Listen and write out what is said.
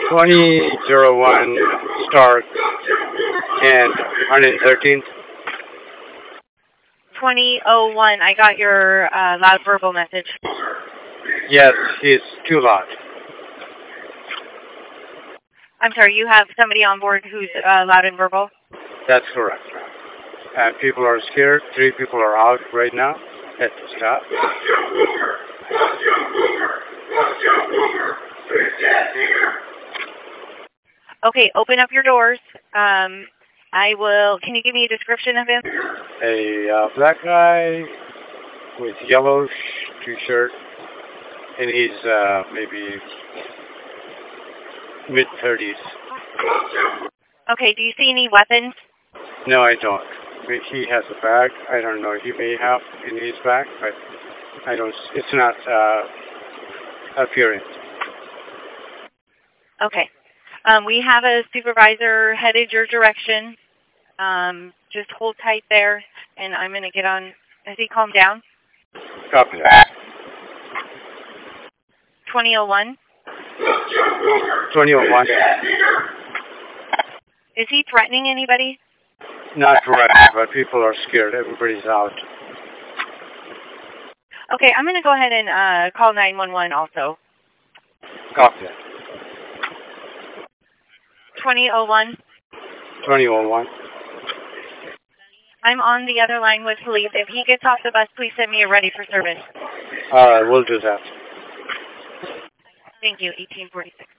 2001 Stark and 113th. 2001. I got your loud verbal message. Yes, he's too loud. I'm sorry, you have somebody on board who's loud and verbal? That's correct. And people are scared. 3 people are out right now at the stop. Okay, open up your doors. Can you give me a description of him? A black guy with yellow t-shirt, and he's maybe mid-30s. Okay, do you see any weapons? No, I don't. He has a bag. I don't know. He may have in his bag, but I don't. It's not appearing. Okay. We have a supervisor headed your direction. Just hold tight there, and I'm going to get on. Has he calmed down? Copy that. 2001? 2001. Is he threatening anybody? Not threatening, but people are scared. Everybody's out. Okay, I'm going to go ahead and call 911 also. Copy that. 2001? 2001. I'm on the other line with police. If he gets off the bus, please send me a ready for service. All right, we'll do that. Thank you, 1846.